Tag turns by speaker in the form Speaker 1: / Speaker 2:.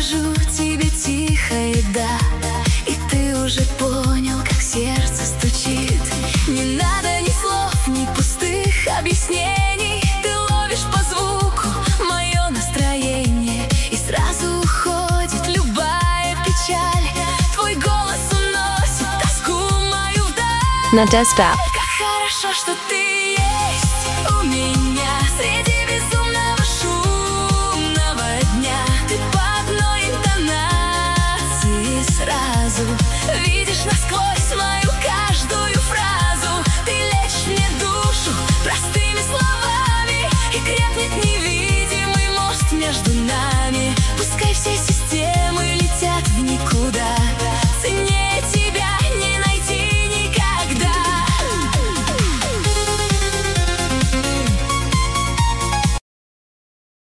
Speaker 1: скажу тебе тихо и да, и ты уже понял, как сердце стучит. Не надо ни слов, ни пустых объяснений. Ты ловишь по звуку мое настроение, и сразу уходит любая печаль. Твой голос уносит тоску мою вдаль.
Speaker 2: Надежда.
Speaker 1: Как хорошо, что ты